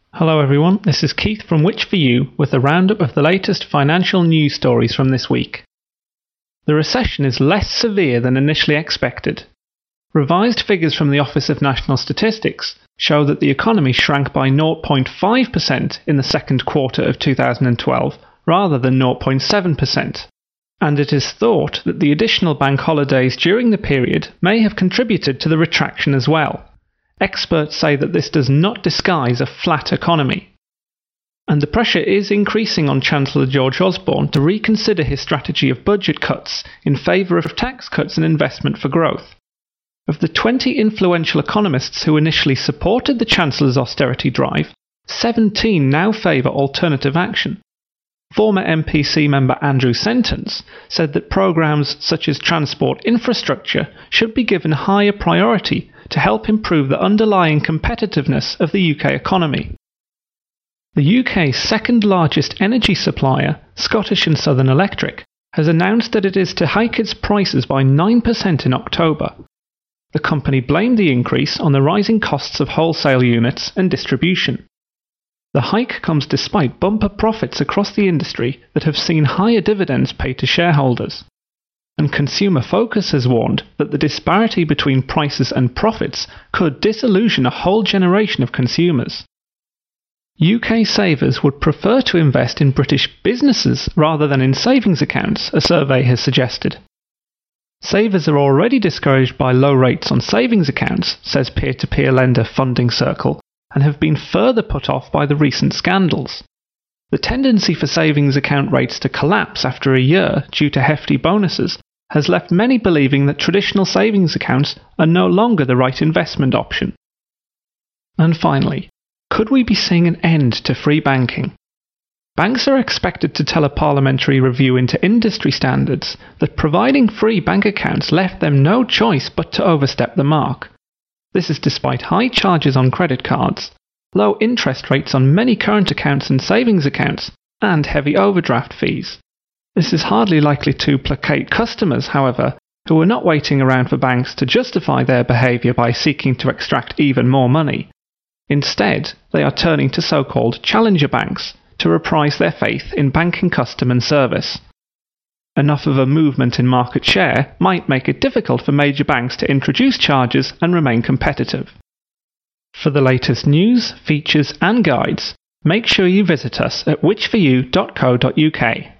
Hello everyone, this is Keith from Which For You with a roundup of the latest financial news stories from this week. The recession is less severe than initially expected. Revised figures from the Office of National Statistics show that the economy shrank by 0.5% in the second quarter of 2012 rather than 0.7%. And it is thought that the additional bank holidays during the period may have contributed to the retraction as well. Experts say that this does not disguise a flat economy. And the pressure is increasing on Chancellor George Osborne to reconsider his strategy of budget cuts in favour of tax cuts and investment for growth. Of the 20 influential economists who initially supported the Chancellor's austerity drive, 17 now favour alternative action. Former MPC member Andrew Sentence said that programmes such as transport infrastructure should be given higher priority to help improve the underlying competitiveness of the UK economy. The UK's second largest energy supplier, Scottish and Southern Electric, has announced that it is to hike its prices by 9% in October. The company blamed the increase on the rising costs of wholesale units and distribution. The hike comes despite bumper profits across the industry that have seen higher dividends paid to shareholders. And Consumer Focus has warned that the disparity between prices and profits could disillusion a whole generation of consumers. UK savers would prefer to invest in British businesses rather than in savings accounts, a survey has suggested. Savers are already discouraged by low rates on savings accounts, says peer-to-peer lender Funding Circle, and have been further put off by the recent scandals. The tendency for savings account rates to collapse after a year due to hefty bonuses has left many believing that traditional savings accounts are no longer the right investment option. And finally, could we be seeing an end to free banking? Banks are expected to tell a parliamentary review into industry standards that providing free bank accounts left them no choice but to overstep the mark. This is despite high charges on credit cards, low interest rates on many current accounts and savings accounts, and heavy overdraft fees. This is hardly likely to placate customers, however, who are not waiting around for banks to justify their behaviour by seeking to extract even more money. Instead, they are turning to so-called challenger banks to reprise their faith in banking custom and service. Enough of a movement in market share might make it difficult for major banks to introduce charges and remain competitive. For the latest news, features and guides, make sure you visit us at whichforyou.co.uk.